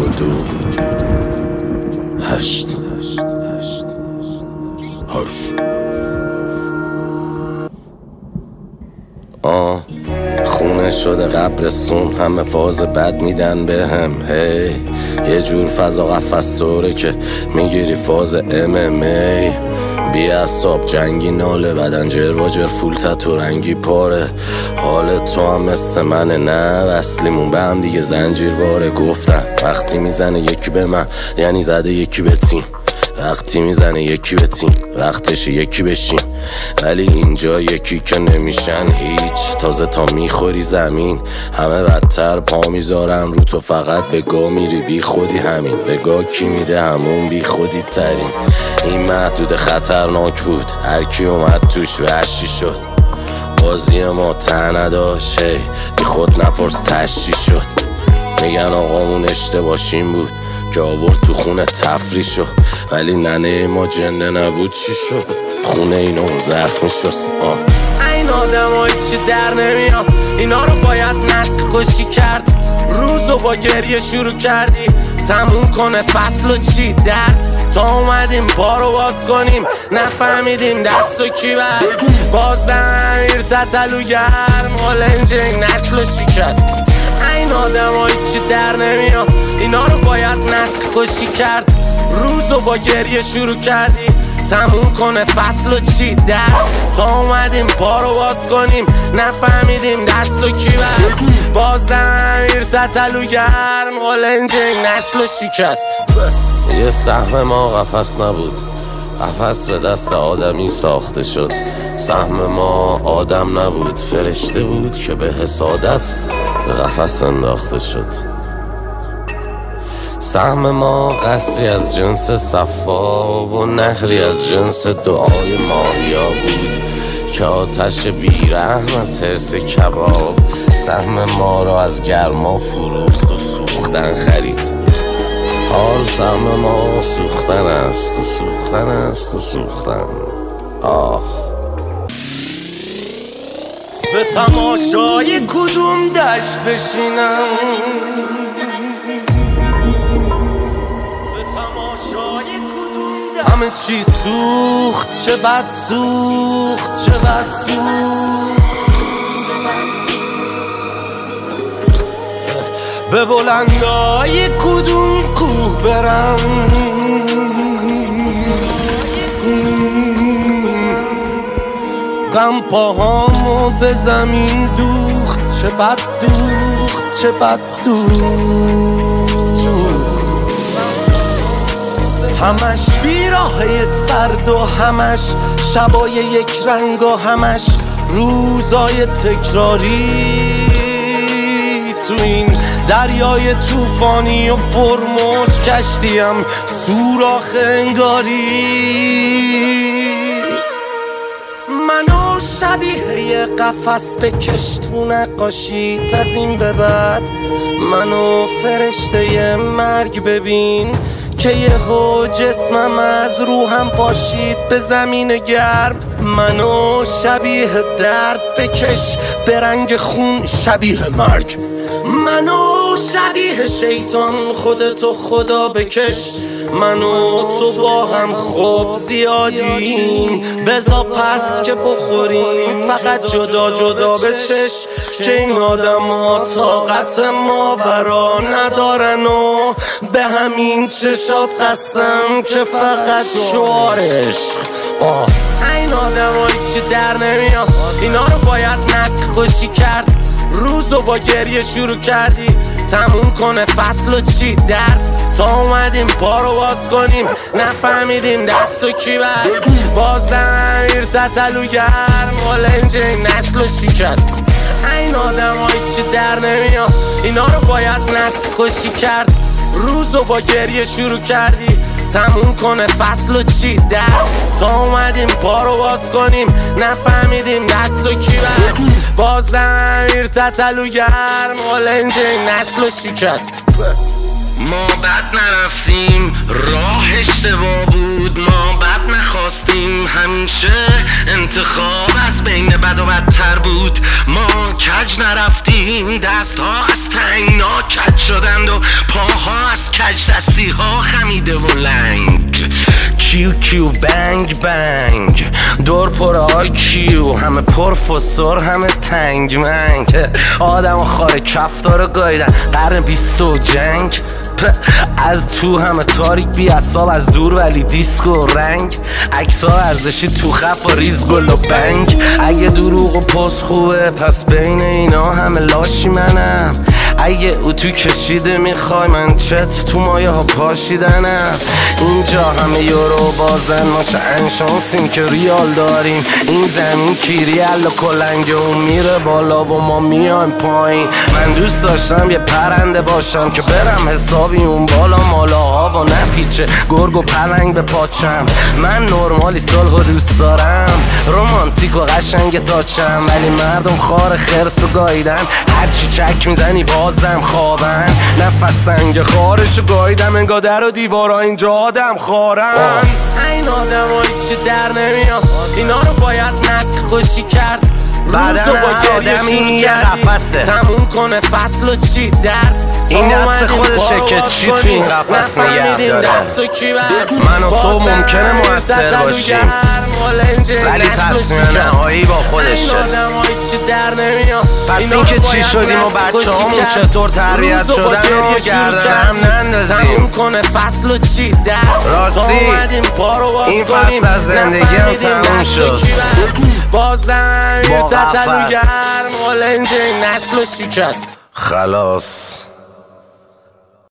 8 خونه شده قبرستون، همه فاز بد میدن به هم. هی یه جور فضا قفص طوره که میگیری فاز MMA. بی اصاب جنگی ناله، بدن جرواجر فول تتو رنگی پاره. حال تو هم مثل منه، نه وصلیمون به هم دیگه زنجیر واره. گفتم وقتی میزنه یکی به من یعنی زده یکی به تیم، وقتی میزنه یکی به تیم وقتش یکی بشیم. ولی اینجا یکی که نمیشن هیچ، تازه تا میخوری زمین همه بدتر پا میذارن رو تو. فقط بگاه میری بی خودی، همین بگاه کی میده همون بی خودی ترین. این محدود خطرناک بود، هر کی اومد توش وحشی شد. بازی ما ته نداشت، بی خود نپرس تشی شد. میگن آقامون اشتباهشیم بود که آورد تو خونه تفریح شد، ولی ننه ما جنده نبود چی شد؟ خونه اینو ظرف میشد. این آدم ها هیچی در نمیاد، اینا رو باید نسل کشی کرد. روزو با گریه شروع کردی، تموم کنه فصل و چی درد. تا اومدیم پا رو باز کنیم، نفهمیدیم دست و کی بست. بازم امیر تتلوگر مالنجنگ نسل و شکست. این آدم ها هیچی در نمیاد، اینا رو باید نسل کشی کرد. روزو با گریه شروع کردی، تموم کنه فصل و چی درد. تا اومدیم پا رو باز کنیم، نفهمیدیم دست و کی بست. بازم امیر تتلوگر مالنجنگ نسل و شکست. یه سهم ما قفس نبود، قفس به دست آدمی ساخته شد. سهم ما آدم نبود، فرشته بود که به حسادت به قفس انداخته شد. سهم ما قصری از جنس صفا و نهری از جنس دعای ماهیا بود که آتش بیرحم از حرص کباب سهم ما را از گرما فروخت و سوختن خرید. حال سهم ما سوختن است و سوختن است و سوختن. به تماشای کدوم دشت بشینم، به تماشای کدوم همه چی سوخت، چه بد سوخت، چه بد سوخت. به بلندای کدوم کوه برم، غم پاهامو به زمین دوخت، چه بد دوخت، چه بد دوخت. همش بیراهه سرد و همش شبای یک رنگ و همش روزای تکراری. تو این دریای طوفانی و پرموج کشتیم سوراخ انگاری. منو شبیه یه قفس بکش تو نقاشیت، از این به بعد منو فرشته مرگ ببین که یهو جسمم از روحم پاشید به زمین گرم. منو شبیه درد بکش به رنگ خون شبیه مرگ. منو شبیه شیطان خودتو خدا بکش. منو تو با هم خوب زیادیم، بزا پس که بخوریم فقط جدا جدا بچش. که این آدم ها طاقت ماورا ندارن و به همین چشات قسم که فقط شعارش. این آدم ها هیچی در نمیاد، اینا رو باید نسل کشی کرد. روزو با گریه شروع کردی، تموم کنه فصل و چی درد. تا اومدیم پا رو باز کنیم، نفهمیدیم دست و کی بست. بازم امیر تتلوگر مالنجنگ نسل و شکست. این آدم ها هیچی در نمیاد، اینا رو باید نسل کشی کرد. روزو با گریه شروع کردی، تموم کنه فصل و چی درد. تا اومدیم پا رو باز کنیم، نفهمیدیم دست و کی بست. بازم امیر تتلوگر مالنجنگ نسل و شکست. ما بد نرفتیم، راه اشتباه بود، ما بد نخواستیم، همیشه انتخاب از بین بد و بدتر بود. ما کج نرفتیم، دست ها از تنگنا کج شدند و پاها از کج دستی ها خمیده و لنگ. کیو کیو بنگ بنگ دور پر آکیو، همه پر فسور همه تنگ منگ. آدم و خاره کفتارو گایدن قرن 20 و جنگ. از تو همه تاریک بی اصاب، از دور ولی دیسک و رنگ. عکس‌ها ارزشی تو خف و ریز گل و بنگ. اگه دروغ و پست خوبه پس بین اینا همه لاشی منم. اگه اتو کشیده میخوای من چت تو مایه ها پاشیدنم. اینجا همه یورو بازن، ما چه انشانسیم که ریال داریم. این زمین کیریال و کلنگه و میره بالا و ما میایم پایین. من دوست داشتم یه پرنده باشم که برم حسابی اون بالا مالاها و نپیچه گرگ و پلنگ به پاچم. من نرمالی صلح و دوست دارم، رومانتیک و قشنگ تاچم. ولی مردم خار خرس و گایدن، هرچی چک میزنی بازم خوابن. نفس سنگ خارشو گایدم، انگار در و دیوارا اینجا آدم خارن. این آدم ها هیچی در نمیاد، اینا رو باید نسل خوشی کرد. بعدم آدمی یه قفصه تموم کنه فصل و چی درد. این دست خودشه که چی تو این قفص نگه داره. من و تو ممکنه موثر باشیم ولی تصمیم نهایی با خودشه. پس این که چی شدیم و بچه همون چطور تربیت شدن و گردن هم نندازیم. راستی این فصل از زندگی هم تموم شد با قفص. خلاص.